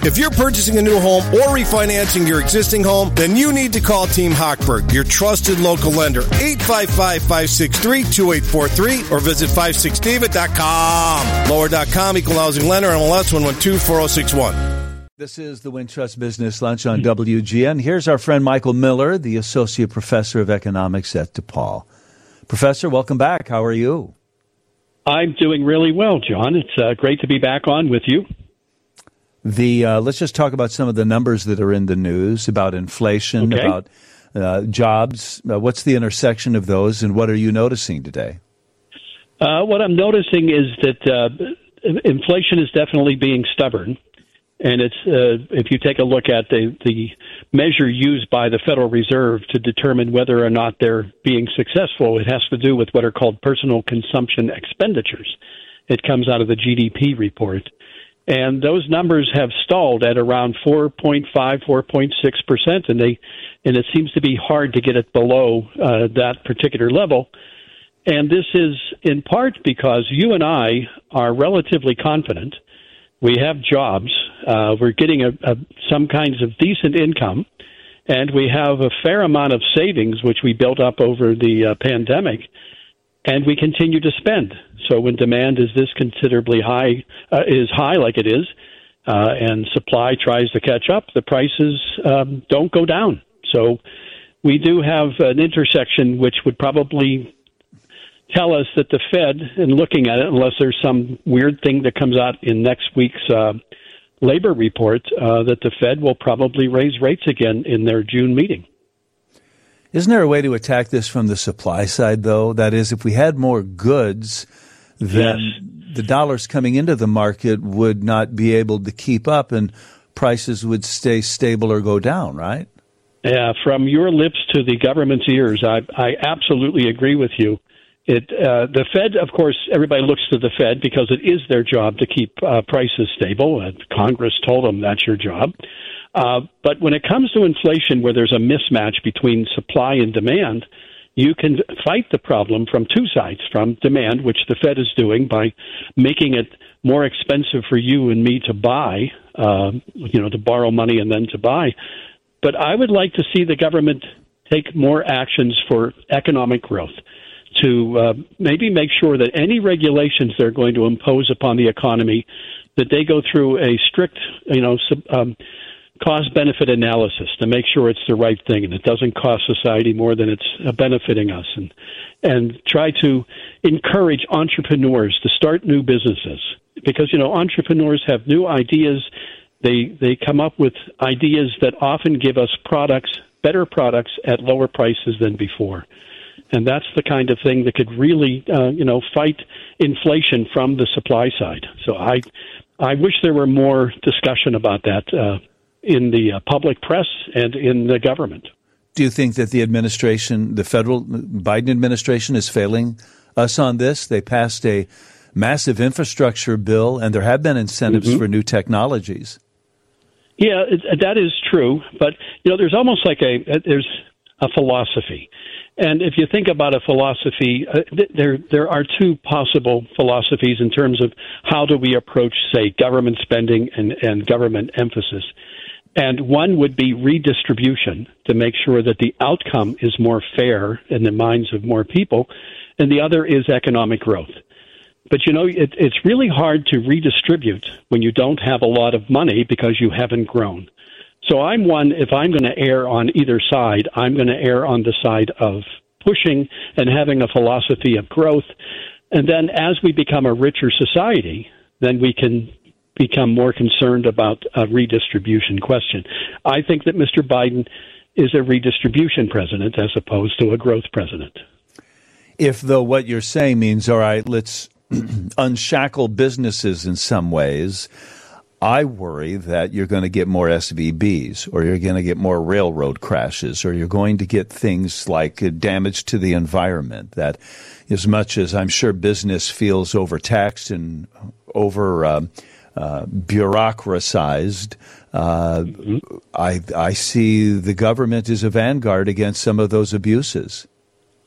If you're purchasing a new home or refinancing your existing home, then you need to call Team Hochberg, your trusted local lender. 855-563-2843 or visit 56david.com. Lower.com, equal housing lender, MLS 112-4061. This is the Wintrust Business Lunch on WGN. Here's our friend Michael Miller, the Associate Professor of Economics at DePaul. Professor, welcome back. How are you? I'm doing really well, John. It's great to be back on with you. Let's just talk about some of the numbers that are in the news about inflation, about jobs. What's the intersection of those, and what are you noticing today? What I'm noticing is that inflation is definitely being stubborn. And it's if you take a look at the measure used by the Federal Reserve to determine whether or not they're being successful, it has to do with what are called personal consumption expenditures. It comes out of the GDP report. And those numbers have stalled at around 4.5, 4.6%, and it seems to be hard to get it below that particular level. And this is in part because you and I are relatively confident. We have jobs. We're getting some kinds of decent income, and we have a fair amount of savings, which we built up over the pandemic, and we continue to spend. So when demand is this considerably high like it is, and supply tries to catch up, the prices don't go down. So we do have an intersection which would probably tell us that the Fed, in looking at it, unless there's some weird thing that comes out in next week's labor report, that the Fed will probably raise rates again in their June meeting. Isn't there a way to attack this from the supply side, though? That is, if we had more goods, then the dollars coming into the market would not be able to keep up and prices would stay stable or go down, right? Yeah, from your lips to the government's ears, I absolutely agree with you. The Fed, of course, everybody looks to the Fed because it is their job to keep prices stable. Congress told them that's your job. But when it comes to inflation, where there's a mismatch between supply and demand, you can fight the problem from two sides, from demand, which the Fed is doing by making it more expensive for you and me to buy, to borrow money and then to buy. But I would like to see the government take more actions for economic growth, to maybe make sure that any regulations they're going to impose upon the economy, that they go through a strict, cost-benefit analysis to make sure it's the right thing and it doesn't cost society more than it's benefiting us, and try to encourage entrepreneurs to start new businesses, because entrepreneurs have new ideas. They come up with ideas that often give us better products at lower prices than before. And that's the kind of thing that could really, fight inflation from the supply side. So I wish there were more discussion about that in the public press and in the government. Do you think that the administration, the federal Biden administration, is failing us on this? They passed a massive infrastructure bill, and there have been incentives for new technologies. Yeah, that is true. But, there's almost like there's a philosophy. And if you think about a philosophy, there are two possible philosophies in terms of how do we approach, say, government spending and government emphasis. And one would be redistribution, to make sure that the outcome is more fair in the minds of more people. And the other is economic growth. But, it's really hard to redistribute when you don't have a lot of money because you haven't grown. So if I'm going to err on either side, I'm going to err on the side of pushing and having a philosophy of growth. And then as we become a richer society, then we can become more concerned about a redistribution question. I think that Mr. Biden is a redistribution president as opposed to a growth president. If, though, what you're saying means, all right, let's unshackle businesses in some ways, I worry that you're going to get more SVBs, or you're going to get more railroad crashes, or you're going to get things like damage to the environment. That, as much as I'm sure business feels overtaxed and bureaucratized, I see the government as a vanguard against some of those abuses.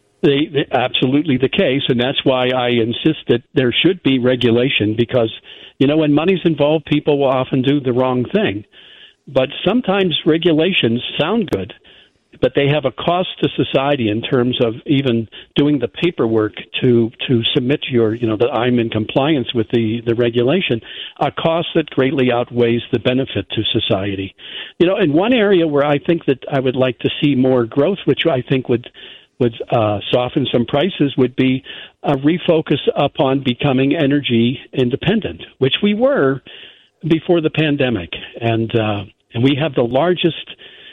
Absolutely the case, and that's why I insist that there should be regulation, because When money's involved, people will often do the wrong thing. But sometimes regulations sound good, but they have a cost to society in terms of even doing the paperwork to submit that I'm in compliance with the regulation, a cost that greatly outweighs the benefit to society. In one area where I think that I would like to see more growth, which I think would soften some prices, would be a refocus upon becoming energy independent, which we were before the pandemic. And we have the largest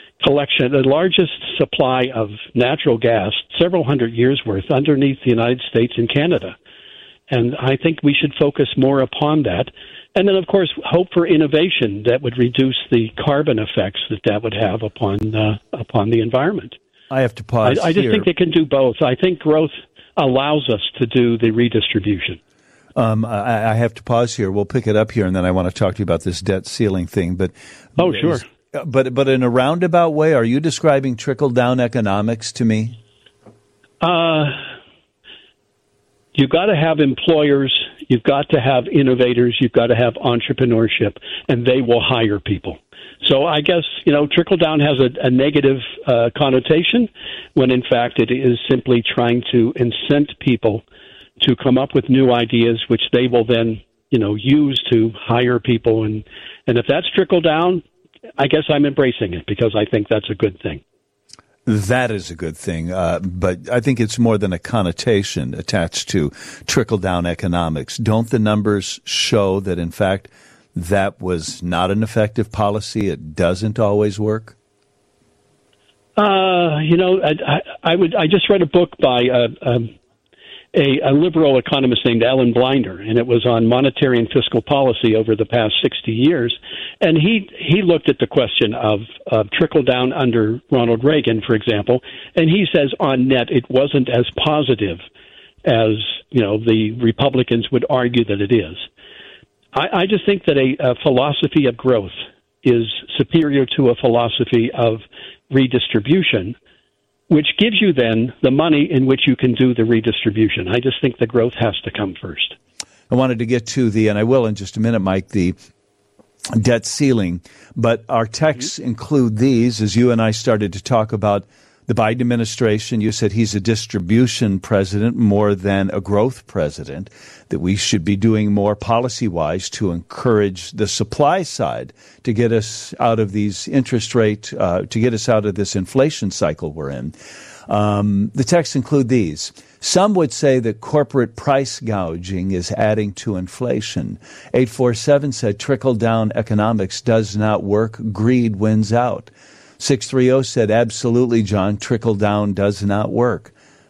supply of natural gas, several hundred years worth, underneath the United States and Canada. And I think we should focus more upon that. And then, of course, hope for innovation that would reduce the carbon effects that would have upon the environment. I have to pause I just think they can do both. I think growth allows us to do the redistribution. I have to pause here. We'll pick it up here, and then I want to talk to you about this debt ceiling thing. But sure. But in a roundabout way, are you describing trickle-down economics to me? You've got to have employers, you've got to have innovators, you've got to have entrepreneurship, and they will hire people. So I guess, trickle-down has a negative connotation when, in fact, it is simply trying to incent people to come up with new ideas, which they will then, use to hire people. And if that's trickle-down, I guess I'm embracing it because I think that's a good thing. That is a good thing, but I think it's more than a connotation attached to trickle-down economics. Don't the numbers show that, in fact, that was not an effective policy? It doesn't always work? I just read a book by a liberal economist named Alan Blinder, and it was on monetary and fiscal policy over the past 60 years. And he looked at the question of trickle down under Ronald Reagan, for example, and he says on net it wasn't as positive as the Republicans would argue that it is. I just think that a philosophy of growth is superior to a philosophy of redistribution, which gives you then the money in which you can do the redistribution. I just think the growth has to come first. I wanted to get to and I will in just a minute, Mike, the debt ceiling, but our texts include these. As you and I started to talk about the Biden administration, you said he's a distribution president more than a growth president, that we should be doing more policy-wise to encourage the supply side to get us out of these interest rate, to get us out of this inflation cycle we're in. The texts include these. Some would say that corporate price gouging is adding to inflation. 847 said trickle-down economics does not work. Greed wins out. 630 said, absolutely, John, trickle-down does not work.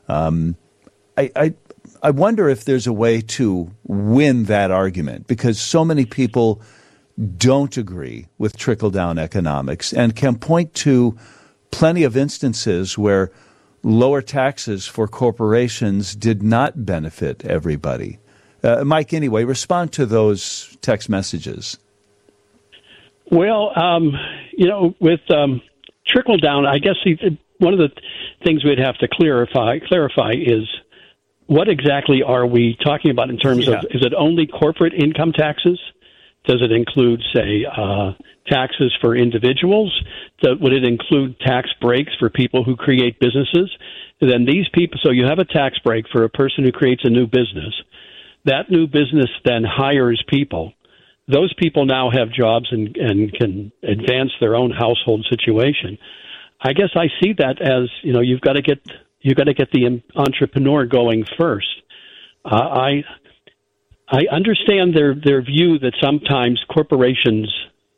I wonder if there's a way to win that argument, because so many people don't agree with trickle-down economics and can point to plenty of instances where lower taxes for corporations did not benefit everybody. Mike, anyway, respond to those text messages. Well, with trickle down, I guess one of the things we'd have to clarify is what exactly are we talking about in terms of, is it only corporate income taxes? Does it include, say, taxes for individuals? Would it include tax breaks for people who create businesses? And then these people, so you have a tax break for a person who creates a new business. That new business then hires people. Those people now have jobs and can advance their own household situation. I guess I see that as, you've got to get the entrepreneur going first. I understand their view that sometimes corporations,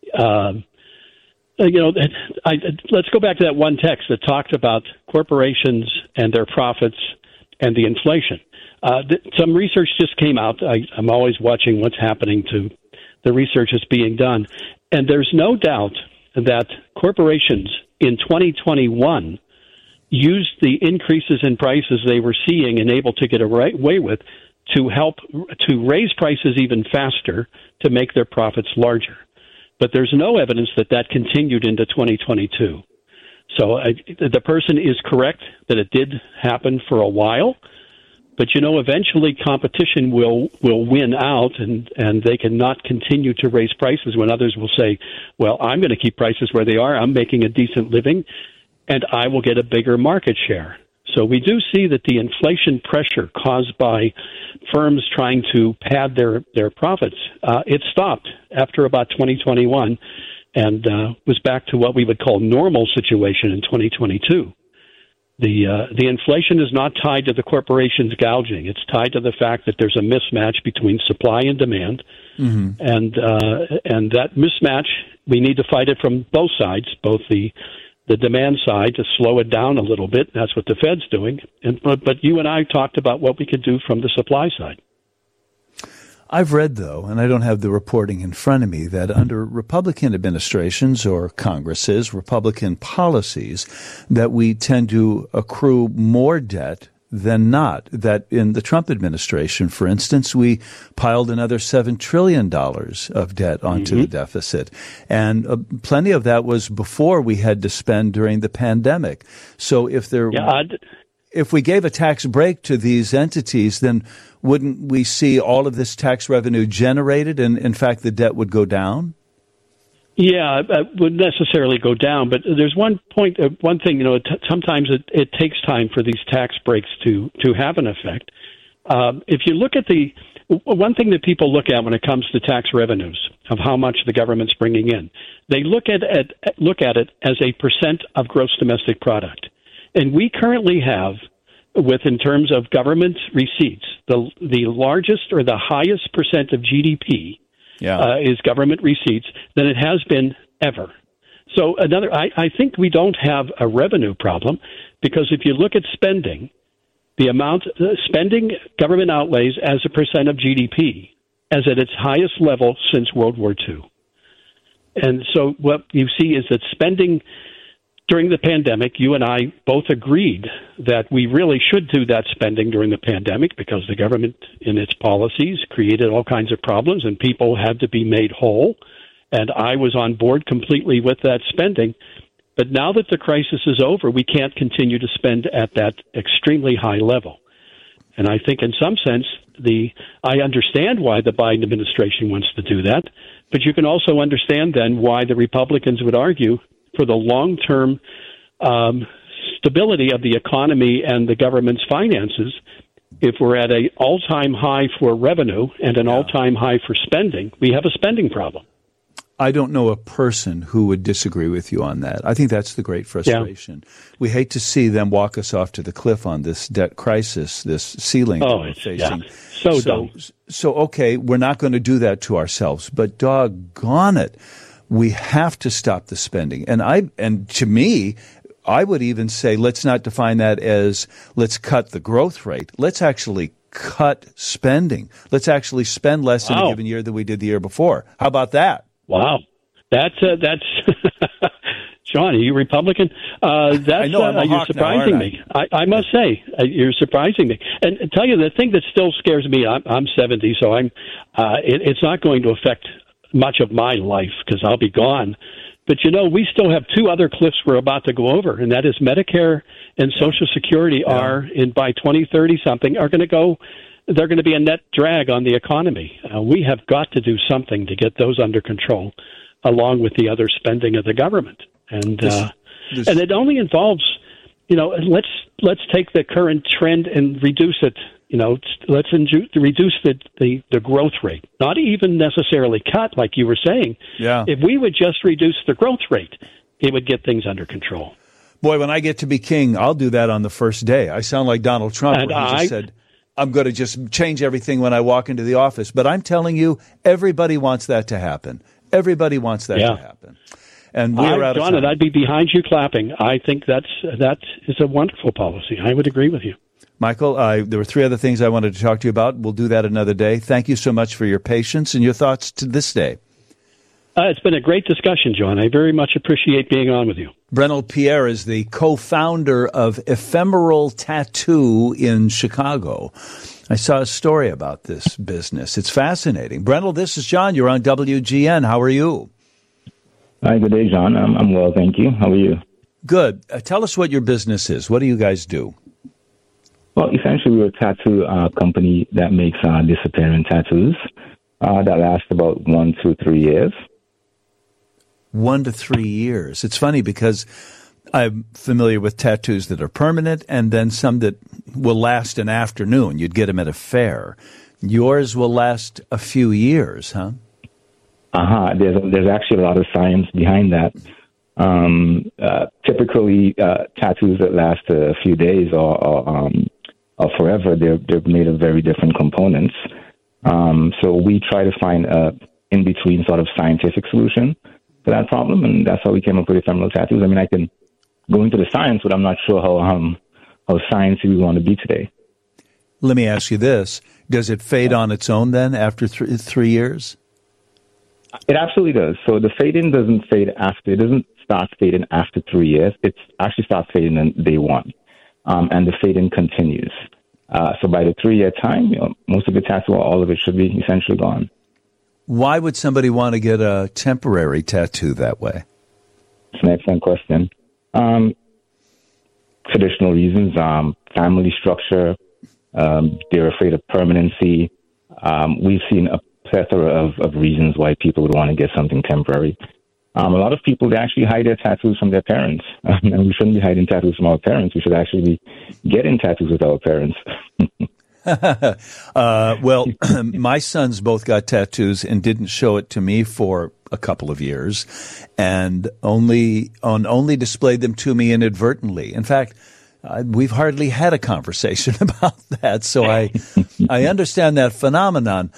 let's go back to that one text that talked about corporations and their profits and the inflation. Some research just came out. I'm always watching what's happening to the research that's being done. And there's no doubt that corporations in 2021 used the increases in prices they were seeing and able to get away with to help to raise prices even faster to make their profits larger. But there's no evidence that continued into 2022. So the person is correct that it did happen for a while, But, eventually competition will win out, and they cannot continue to raise prices when others will say, well, I'm going to keep prices where they are. I'm making a decent living, and I will get a bigger market share. So we do see that the inflation pressure caused by firms trying to pad their profits, it stopped after about 2021 and was back to what we would call normal situation in 2022. The inflation is not tied to the corporations gouging. It's tied to the fact that there's a mismatch between supply and demand, and that mismatch, we need to fight it from both sides, both the demand side to slow it down a little bit. That's what the Fed's doing. But you and I talked about what we could do from the supply side. I've read, though, and I don't have the reporting in front of me, that under Republican administrations or Congresses, Republican policies, that we tend to accrue more debt than not. That in the Trump administration, for instance, we piled another $7 trillion of debt onto the deficit. And plenty of that was before we had to spend during the pandemic. So if we gave a tax break to these entities, then wouldn't we see all of this tax revenue generated and, in fact, the debt would go down? Yeah, it wouldn't necessarily go down, but there's one thing, sometimes it takes time for these tax breaks to have an effect. If you look at one thing that people look at when it comes to tax revenues of how much the government's bringing in, they look at it as a percent of gross domestic product. And we currently have, in terms of government receipts, the largest or the highest percent of GDP is government receipts than it has been ever. So I think we don't have a revenue problem, because if you look at spending, the amount spending government outlays as a percent of GDP as at its highest level since World War II. And so what you see is that spending during the pandemic, you and I both agreed that we really should do that spending during the pandemic, because the government in its policies created all kinds of problems and people had to be made whole. And I was on board completely with that spending. But now that the crisis is over, we can't continue to spend at that extremely high level. And I think in some sense, I understand why the Biden administration wants to do that. But you can also understand then why the Republicans would argue for the long-term stability of the economy and the government's finances. If we're at an all-time high for revenue and an all-time high for spending, we have a spending problem. I don't know a person who would disagree with you on that. I think that's the great frustration. Yeah. We hate to see them walk us off to the cliff on this debt crisis, this ceiling that we're facing. Yeah. So, okay, we're not going to do that to ourselves, but doggone it, we have to stop the spending. And to me, I would even say let's not define that as let's cut the growth rate. Let's actually cut spending. Let's actually spend less in a given year than we did the year before. How about that? Wow. That's John, are you Republican? I know, you're surprising me. I must say, you're surprising me. And tell you the thing that still scares me, I'm 70, so it's not going to affect much of my life because I'll be gone. But, we still have two other cliffs we're about to go over, and that is Medicare and Social Security by 2030 something, they're going to be a net drag on the economy. We have got to do something to get those under control, along with the other spending of the government. And and it only involves, let's take the current trend and reduce it. Let's reduce the growth rate, not even necessarily cut, like you were saying. Yeah. If we would just reduce the growth rate, it would get things under control. Boy, when I get to be king, I'll do that on the first day. I sound like Donald Trump, where he just said, I'm going to just change everything when I walk into the office. But I'm telling you, everybody wants that to happen. Everybody wants that to happen. And we're out of time. John, and I'd be behind you clapping. I think that is a wonderful policy. I would agree with you. Michael, there were three other things I wanted to talk to you about. We'll do that another day. Thank you so much for your patience and your thoughts to this day. It's been a great discussion, John. I very much appreciate being on with you. Brenold Pierre is the co-founder of Ephemeral Tattoo in Chicago. I saw a story about this business. It's fascinating. Brenold, this is John. You're on WGN. How are you? Hi, good day, John. I'm well, thank you. How are you? Good. Tell us what your business is. What do you guys do? Well, essentially, we're a tattoo company that makes disappearing tattoos that last about 1 to 3 years. 1 to 3 years. It's funny because I'm familiar with tattoos that are permanent and then some that will last an afternoon. You'd get them at a fair. Yours will last a few years, huh? There's actually a lot of science behind that. Typically, tattoos that last a few days or forever, they're made of very different components. So we try to find a in-between sort of scientific solution to that problem, and that's how we came up with ephemeral tattoos. I mean, I can go into the science, but I'm not sure how sciencey we want to be today. Let me ask you this. Does it fade on its own then after 3 years? It absolutely does. So the fading doesn't start fading after 3 years. It actually starts fading on day one. And the fading continues. So by the 3 year time, most of the tattoo or all of it should be essentially gone. Why would somebody want to get a temporary tattoo that way? It's an excellent question. Traditional reasons, family structure, they're afraid of permanency. We've seen a plethora of reasons why people would want to get something temporary. A lot of people, they actually hide their tattoos from their parents. And we shouldn't be hiding tattoos from our parents. We should actually be getting tattoos with our parents. Well, my sons both got tattoos and didn't show it to me for a couple of years and only displayed them to me inadvertently. In fact, we've hardly had a conversation about that. So I understand that phenomenon.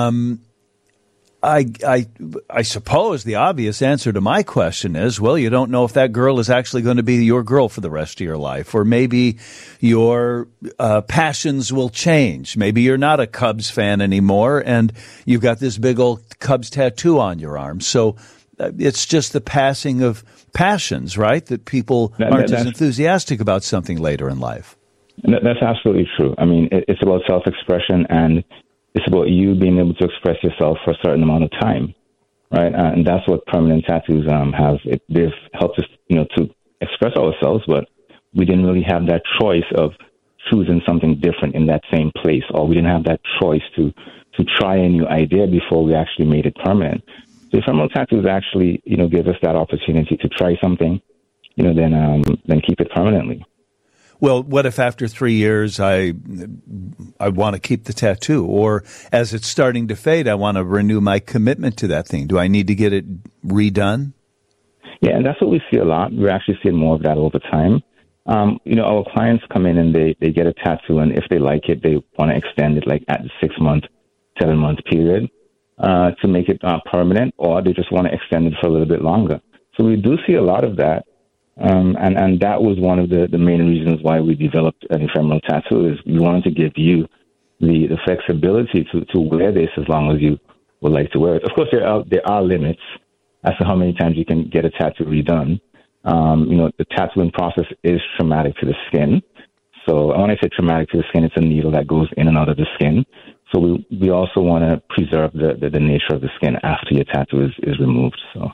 I suppose the obvious answer to my question is, well, you don't know if that girl is actually going to be your girl for the rest of your life, or maybe your passions will change. Maybe you're not a Cubs fan anymore, and you've got this big old Cubs tattoo on your arm. So it's just the passing of passions, right? That people aren't as enthusiastic about something later in life. That's absolutely true. I mean, it's about self-expression, and it's about you being able to express yourself for a certain amount of time, right? And that's what permanent tattoos have. They've helped us, to express ourselves, but we didn't really have that choice of choosing something different in that same place, or we didn't have that choice to try a new idea before we actually made it permanent. So ephemeral tattoos actually, give us that opportunity to try something, then keep it permanently. Well, what if after 3 years I want to keep the tattoo, or as it's starting to fade, I want to renew my commitment to that thing? Do I need to get it redone? Yeah, and that's what we see a lot. We're actually seeing more of that all the time. Our clients come in and they get a tattoo, and if they like it, they want to extend it like at the 6-month, 7-month period to make it permanent, or they just want to extend it for a little bit longer. So we do see a lot of that. And that was one of the main reasons why we developed an ephemeral tattoo, is we wanted to give you the flexibility to wear this as long as you would like to wear it. Of course, there are limits as to how many times you can get a tattoo redone. The tattooing process is traumatic to the skin. So when I say traumatic to the skin, it's a needle that goes in and out of the skin. So we also want to preserve the nature of the skin after your tattoo is removed. So,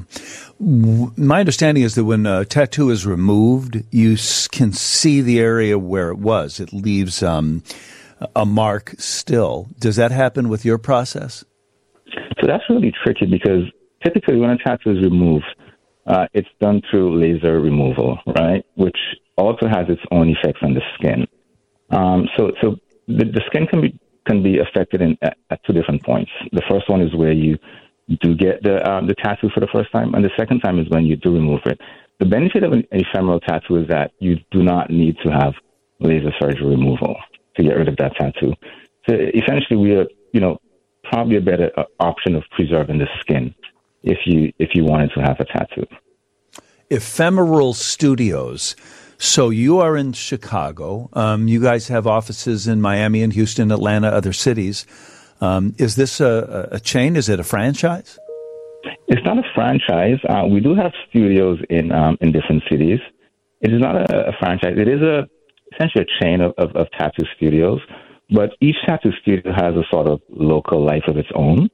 my understanding is that when a tattoo is removed, you can see the area where it was. It leaves a mark still. Does that happen with your process? So that's really tricky, because typically when a tattoo is removed, it's done through laser removal, right? Which also has its own effects on the skin. So the skin can be affected at 2 different points. The first one is where you do get the tattoo for the first time, and the second time is when you do remove it. The benefit of an ephemeral tattoo is that you do not need to have laser surgery removal to get rid of that tattoo. So essentially, we are, probably a better option of preserving the skin if you wanted to have a tattoo. Ephemeral Studios. So you are in Chicago. You guys have offices in Miami and Houston, Atlanta, other cities. Is this a chain? Is it a franchise? It's not a franchise. We do have studios in different cities. It is not a franchise. It is essentially a chain of tattoo studios, but each tattoo studio has a sort of local life of its own.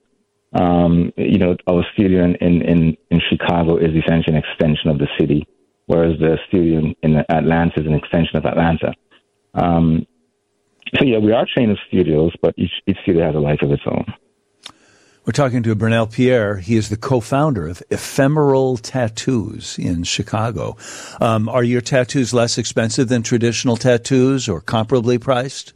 Our studio in Chicago is essentially an extension of the city, whereas the studio in Atlanta is an extension of Atlanta. So, yeah, we are a chain of studios, but each studio has a life of its own. We're talking to Bernal Pierre. He is the co-founder of Ephemeral Tattoos in Chicago. Are your tattoos less expensive than traditional tattoos or comparably priced?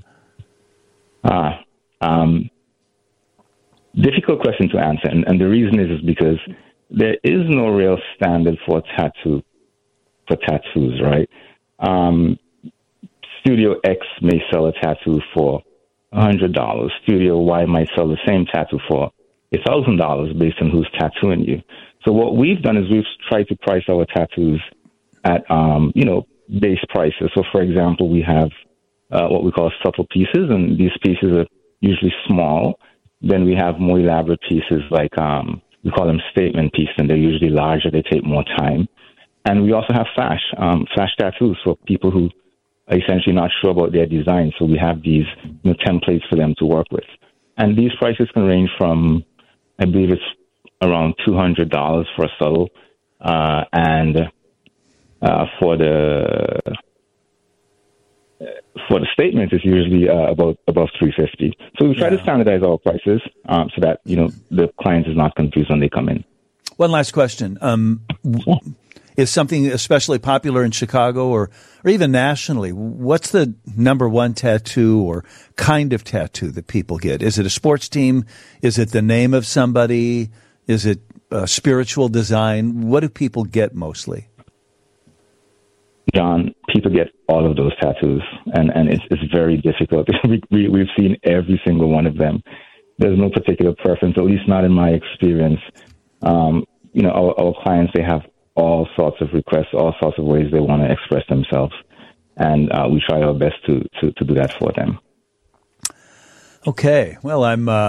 Difficult question to answer. And the reason is because there is no real standard for tattoos, right? Studio X may sell a tattoo for $100. Studio Y might sell the same tattoo for $1,000 based on who's tattooing you. So what we've done is we've tried to price our tattoos at, base prices. So, for example, we have what we call subtle pieces, and these pieces are usually small. Then we have more elaborate pieces like we call them statement pieces, and they're usually larger. They take more time. And we also have flash tattoos for people who are essentially not sure about their design. So we have these templates for them to work with. And these prices can range from, I believe it's around $200 for a subtle, and for the statement, it's usually above $350. So we try to standardize our prices so that the client is not confused when they come in. One last question: is something especially popular in Chicago or even nationally? What's the number one tattoo or kind of tattoo that people get? Is it a sports team? Is it the name of somebody? Is it spiritual design? What do people get mostly? John, people get all of those tattoos, and it's very difficult. We've seen every single one of them. There's no particular preference, at least not in my experience. Our clients, they have all sorts of requests, all sorts of ways they want to express themselves, and we try our best to do that for them. Okay, well,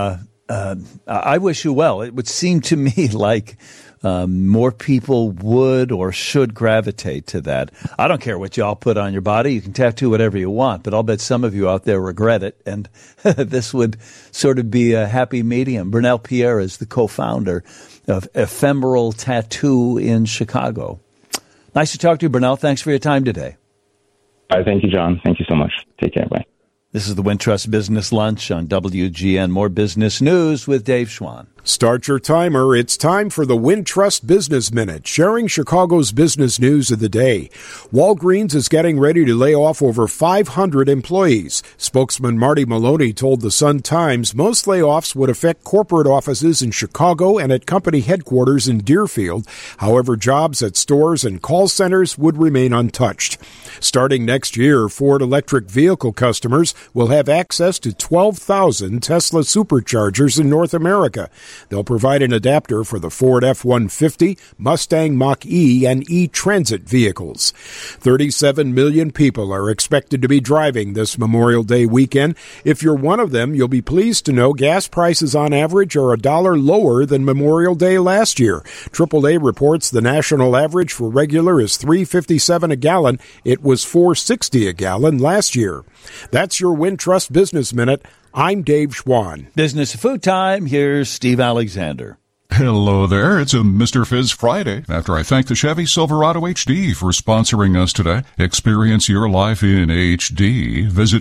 I wish you well. It would seem to me like more people would or should gravitate to that. I don't care what y'all put on your body. You can tattoo whatever you want, but I'll bet some of you out there regret it, and this would sort of be a happy medium. Bernal Pierre is the co-founder of Ephemeral Tattoo in Chicago. Nice to talk to you, Bernal. Thanks for your time today. Thank you, John. Thank you so much. Take care. Bye. This is the Wintrust Business Lunch on WGN. More business news with Dave Schwann. Start your timer. It's time for the Wintrust Business Minute, sharing Chicago's business news of the day. Walgreens is getting ready to lay off over 500 employees. Spokesman Marty Maloney told the Sun-Times most layoffs would affect corporate offices in Chicago and at company headquarters in Deerfield. However, jobs at stores and call centers would remain untouched. Starting next year, Ford electric vehicle customers will have access to 12,000 Tesla Superchargers in North America. They'll provide an adapter for the Ford F-150, Mustang Mach-E, and E-Transit vehicles. 37 million people are expected to be driving this Memorial Day weekend. If you're one of them, you'll be pleased to know gas prices on average are $1 lower than Memorial Day last year. AAA reports the national average for regular is $3.57 a gallon. It was $4.60 a gallon last year. That's your Wintrust Business Minute. I'm Dave Schwann. Business Food Time. Here's Steve Alexander. Hello there. It's a Mr. Fizz Friday. After I thank the Chevy Silverado HD for sponsoring us today. Experience your life in HD. Visit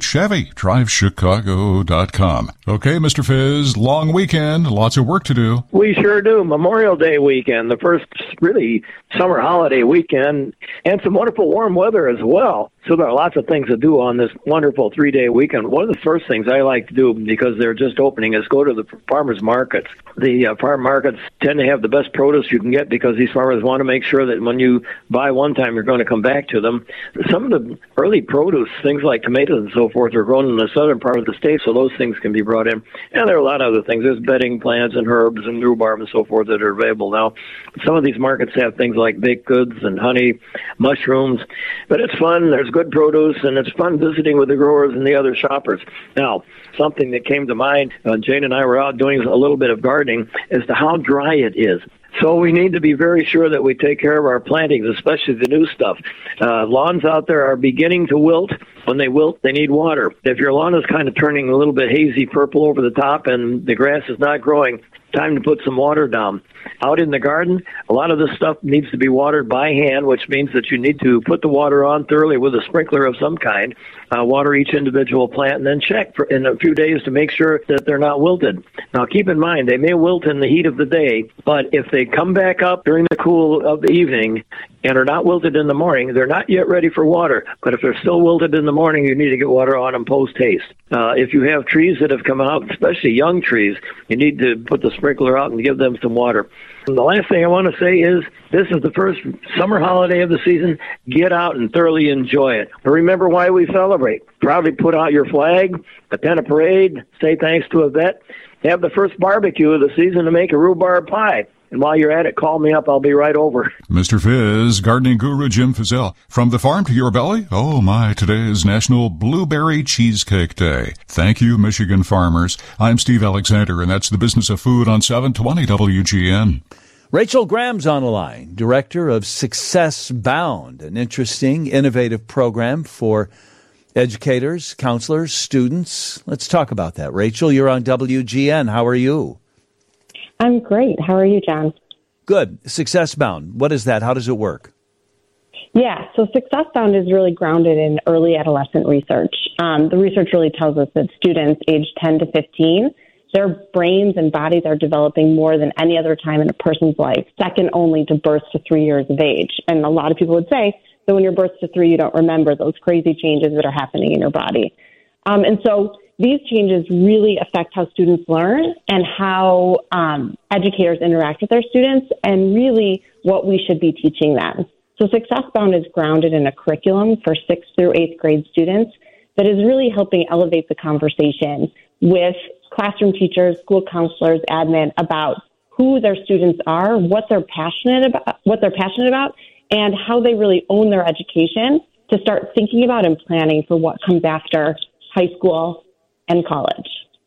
ChevyDriveChicago.com. Okay, Mr. Fizz, long weekend. Lots of work to do. We sure do. Memorial Day weekend, the first really summer holiday weekend, and some wonderful warm weather as well. So there are lots of things to do on this wonderful 3-day weekend. One of the first things I like to do, because they're just opening, is go to the farmers markets. The farm markets tend to have the best produce you can get because these farmers want to make sure that when you buy one time, you're going to come back to them. Some of the early produce, things like tomatoes and so forth, are grown in the southern part of the state, so those things can be brought in. And there are a lot of other things. There's bedding plants and herbs and rhubarb and so forth that are available now. Some of these markets have things like baked goods and honey, mushrooms. But it's fun. There's good produce, and it's fun visiting with the growers and the other shoppers. Now, something that came to mind, Jane and I were out doing a little bit of gardening, as to how dry it is. So we need to be very sure that we take care of our plantings, especially the new stuff. Lawns out there are beginning to wilt. When they wilt, they need water. If your lawn is kind of turning a little bit hazy purple over the top and the grass is not growing, time to put some water down. Out in the garden, a lot of this stuff needs to be watered by hand, which means that you need to put the water on thoroughly with a sprinkler of some kind, water each individual plant, and then check in a few days to make sure that they're not wilted. Now, keep in mind, they may wilt in the heat of the day, but if they come back up during the cool of the evening and are not wilted in the morning, they're not yet ready for water. But if they're still wilted in the morning, you need to get water on them post-haste. If you have trees that have come out, especially young trees, you need to put the sprinkler out and give them some water. And the last thing I want to say is this is the first summer holiday of the season. Get out and thoroughly enjoy it. And remember why we celebrate. Proudly put out your flag, attend a parade, say thanks to a vet, have the first barbecue of the season to make a rhubarb pie. And while you're at it, call me up. I'll be right over. Mr. Fizz, gardening guru Jim Fizzell. From the farm to your belly? Oh my, today is National Blueberry Cheesecake Day. Thank you, Michigan farmers. I'm Steve Alexander, and that's the Business of Food on 720 WGN. Rachel Graham's on the line, director of Success Bound, an interesting, innovative program for educators, counselors, students. Let's talk about that. Rachel, you're on WGN. How are you? I'm great. How are you, John? Good. Success Bound. What is that? How does it work? Yeah, so Success Bound is really grounded in early adolescent research. The research really tells us that students aged 10 to 15, their brains and bodies are developing more than any other time in a person's life, second only to birth to 3 years of age. And a lot of people would say that when you're birth to 3, you don't remember those crazy changes that are happening in your body. And so these changes really affect how students learn and how educators interact with their students and really what we should be teaching them. So Success Bound is grounded in a curriculum for 6th through 8th grade students that is really helping elevate the conversation with classroom teachers, school counselors, admin about who their students are, what they're passionate about, and how they really own their education to start thinking about and planning for what comes after high school and college.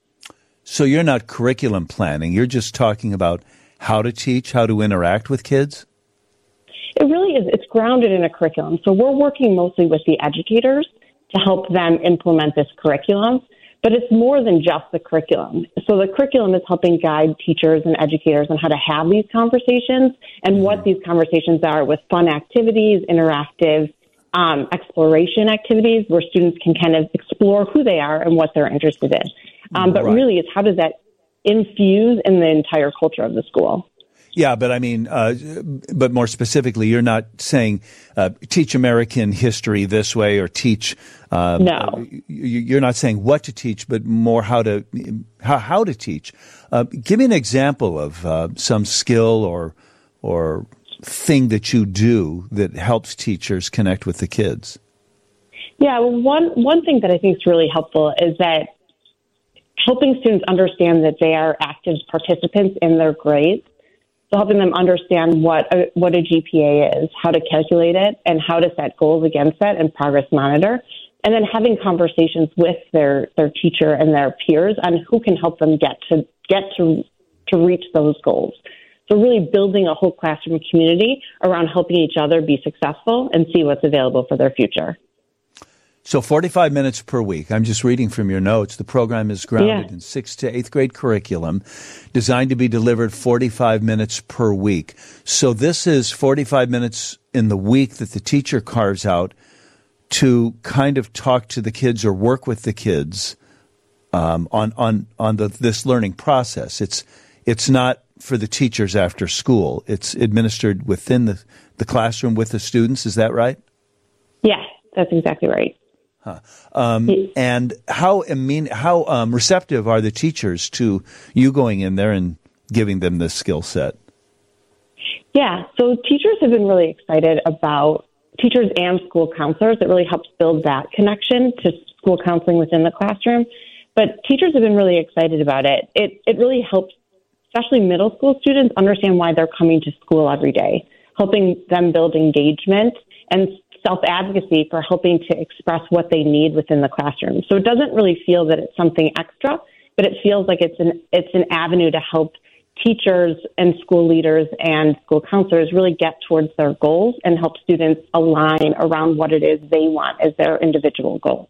So you're not curriculum planning. You're just talking about how to teach, how to interact with kids? It really is. It's grounded in a curriculum. So we're working mostly with the educators to help them implement this curriculum, but it's more than just the curriculum. So the curriculum is helping guide teachers and educators on how to have these conversations and what these conversations are with fun activities, interactive exploration activities where students can kind of explore who they are and what they're interested in. But really, it's how does that infuse in the entire culture of the school? Yeah, but I mean, but more specifically, you're not saying teach American history this way or teach. No, you're not saying what to teach, but more how to teach. Give me an example of some skill or thing that you do that helps teachers connect with the kids. Yeah, well, one thing that I think is really helpful is that helping students understand that they are active participants in their grades. So helping them understand what a GPA is, how to calculate it, and how to set goals against that and progress monitor. And then having conversations with their teacher and their peers on who can help them get to reach those goals. So really building a whole classroom community around helping each other be successful and see what's available for their future. So 45 minutes per week. I'm just reading from your notes. The program is grounded in 6th to 8th grade curriculum, designed to be delivered 45 minutes per week. So this is 45 minutes in the week that the teacher carves out to kind of talk to the kids or work with the kids on this learning process. It's not for the teachers after school. It's administered within the classroom with the students. Is that right? Yes, that's exactly right. And how receptive are the teachers to you going in there and giving them this skill set? Yeah, so teachers have been really excited about teachers and school counselors. It really helps build that connection to school counseling within the classroom. But teachers have been really excited about it. It really helps, especially middle school students, understand why they're coming to school every day, helping them build engagement and self-advocacy for helping to express what they need within the classroom. So it doesn't really feel that it's something extra, but it feels like it's an avenue to help teachers and school leaders and school counselors really get towards their goals and help students align around what it is they want as their individual goal.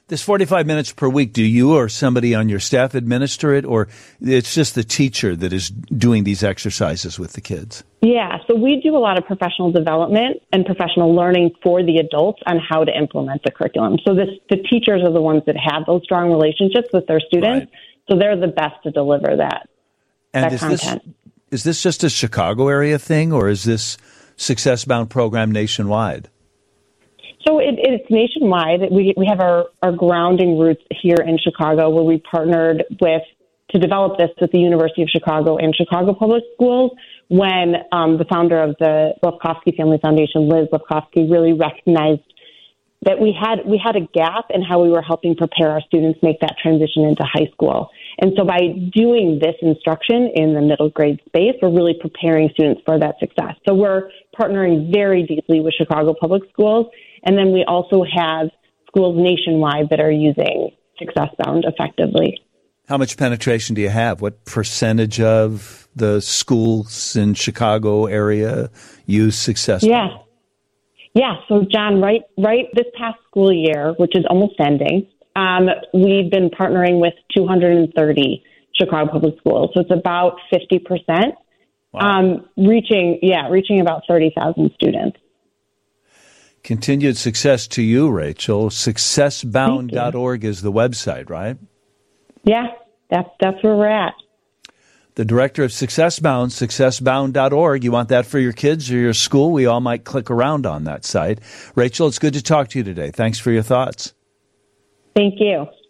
This 45 minutes per week, do you or somebody on your staff administer it, or it's just the teacher that is doing these exercises with the kids? Yeah, so we do a lot of professional development and professional learning for the adults on how to implement the curriculum. So the teachers are the ones that have those strong relationships with their students, right. So they're the best to deliver that content. Is this just a Chicago area thing, or is this Success Bound program nationwide? So it's nationwide. We have our grounding roots here in Chicago, where we partnered to develop this with the University of Chicago and Chicago Public Schools when the founder of the Lefkofsky Family Foundation, Liz Lefkofsky, really recognized that we had a gap in how we were helping prepare our students make that transition into high school. And so by doing this instruction in the middle grade space, we're really preparing students for that success. So we're partnering very deeply with Chicago Public Schools. And then we also have schools nationwide that are using Success Bound effectively. How much penetration do you have? What percentage of the schools in Chicago area use Success Bound? Yeah. So, John, right this past school year, which is almost ending, we've been partnering with 230 Chicago Public Schools. So it's about 50%, wow. Reaching about 30,000 students. Continued success to you, Rachel. Successbound.org is the website, right? Yeah, that's where we're at. The director of Success Bound, successbound.org. You want that for your kids or your school? We all might click around on that site. Rachel, it's good to talk to you today. Thanks for your thoughts. Thank you.